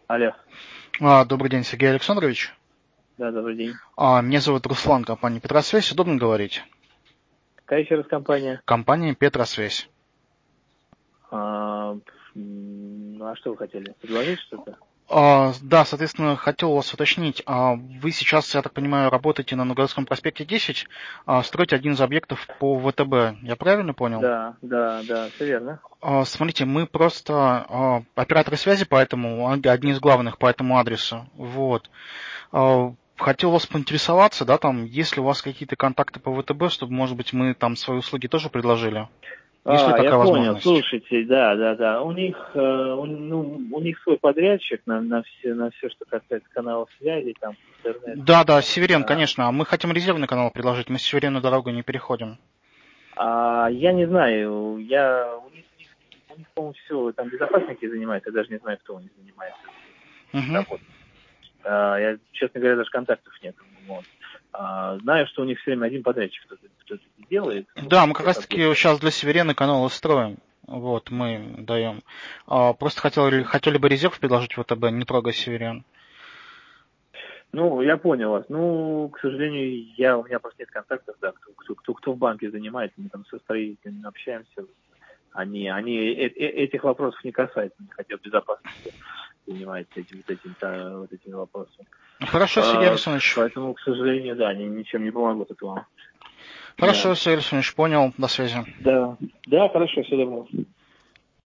Алло. Добрый день, Сергей Александрович. Да, добрый день. Меня зовут Руслан, компания «Петросвязь». Удобно говорить? Какая еще раз компания? Компания «Петросвязь». А что вы хотели? Предложить что-то? Да, соответственно, хотел у вас уточнить. Вы сейчас, я так понимаю, работаете на Новгородском проспекте 10, строите один из объектов по ВТБ. Я правильно понял? Да, все верно. Смотрите, мы просто операторы связи, поэтому одни из главных по этому адресу. Вот. Хотел вас поинтересоваться, да, там, есть ли у вас какие-то контакты по ВТБ, чтобы, может быть, мы там свои услуги тоже предложили? Есть ли Я такая понял. возможность? Слушайте, да. У них свой подрядчик на все, что касается каналов связи, там, интернет. Да, Северен, А, конечно. А мы хотим резервный канал предложить, мы Северенную дорогу не переходим. я не знаю, у них, по-моему, все, там безопасники занимаются, я даже не знаю, кто у них занимается Угу. работой. Я, честно говоря, даже контактов нет. Вот. Знаю, что у них все время один подрядчик кто-то делает. Да, мы как Всех раз таки объектов. сейчас для Северенной каналы строим. Вот, мы даем. Просто хотели бы резерв предложить ВТБ, не трогая Северен. Ну, я понял вас. Ну, к сожалению, у меня просто нет контактов, да, кто в банке занимается, мы там со строителями общаемся. Они этих вопросов не касаются, они хотя бы безопасности занимаются этими вопросами. Хорошо, Сергей Александрович. Поэтому, к сожалению, да, они ничем не помогут это вам. Да. Хорошо, Сергей Александрович, понял. До связи. Да, хорошо, все добро.